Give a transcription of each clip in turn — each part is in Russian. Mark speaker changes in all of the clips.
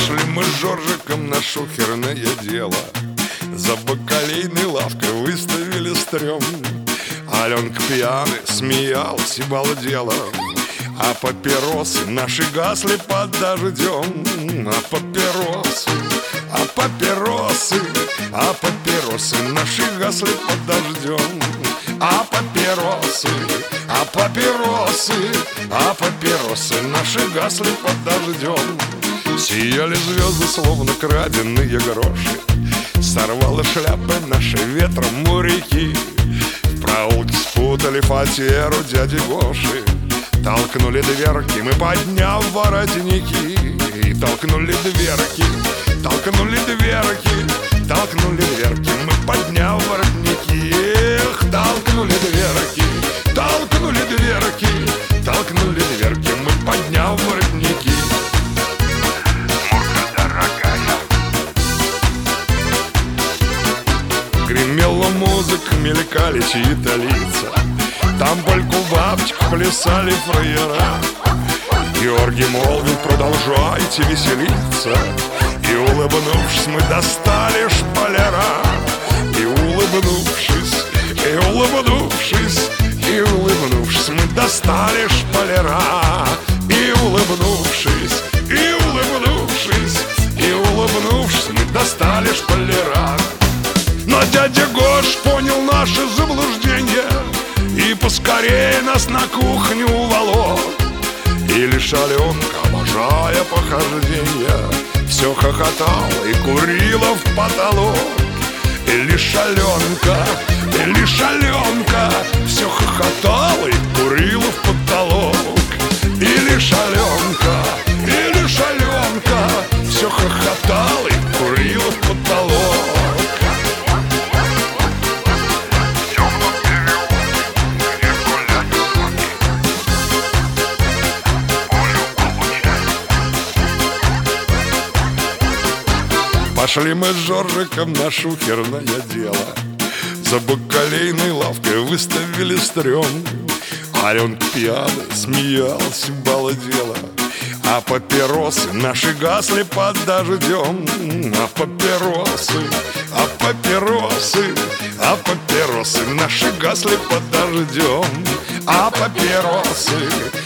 Speaker 1: Пошли мы с Жоржиком на шухерное дело, за бакалейной лавкой выставили стрём. Аленка пьяный смеялась и балдела, а папиросы наши гасли под дождем. А папиросы наши гасли под дождем. А папиросы наши гасли под дождем. Сияли звезды, словно краденые гроши, сорвало шляпы наши ветром моряки. В проулке спутали фатеру дяди Гоши, толкнули дверки мы, подняв воротники. И толкнули дверки мы, подняв воротники. Эх, толкнули дверки мы, подняв воротники.
Speaker 2: Мурка дорогая.
Speaker 1: Гремела музыка, мелькали чьи-то лица, там польку бабочек плясали фраера. Георгий молвил: продолжайте веселиться. И улыбнувшись, мы достали шпалера. И улыбнувшись, мы достали шпалера. И улыбнувшись, мы достали шпалера. Но дядя Гош понял наше заблуждение и поскорее нас на кухню уволок. И лишь Аленка, обожая похождения, все хохотала и курила в потолок. И лишь Аленка все хохотала и курила в потолок. И лишь Аленка все хохотала и курила в потолок. Пошли мы с Жоржиком на шухерное дело, за бакалейной лавкой выставили стрём. Аленка пьяный смеялась и балдела, а папиросы наши гасли под дождем. А папиросы наши гасли под дождем. А папиросы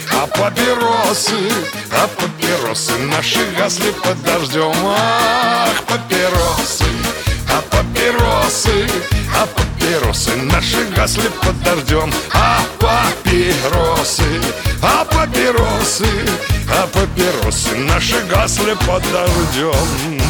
Speaker 1: наши гасли под дождем. Ах, папиросы наши гасли под дождем. А папиросы наши гасли под дождем.